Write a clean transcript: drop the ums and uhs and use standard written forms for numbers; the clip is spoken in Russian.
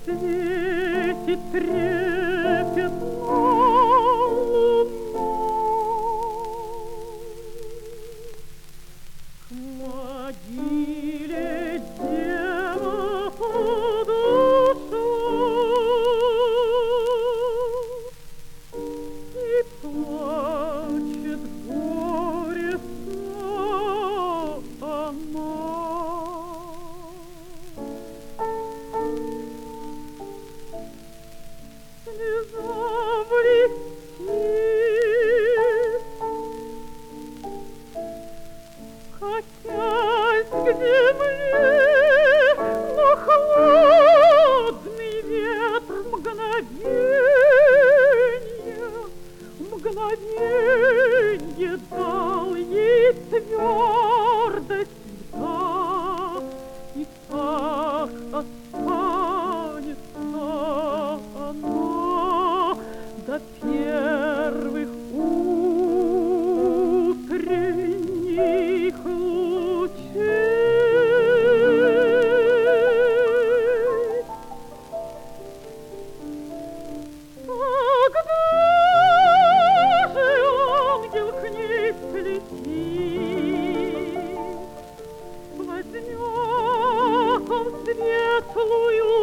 Светит трепетно луна. К могиле дева подошла и плачет горестно она. Слеза блестит, катясь к земле, но холодный ветер мгновенье дал ей твердость льда, и так останется она до первых утренних лучей. Когда же ангел к ней слетит, возьмет он светлую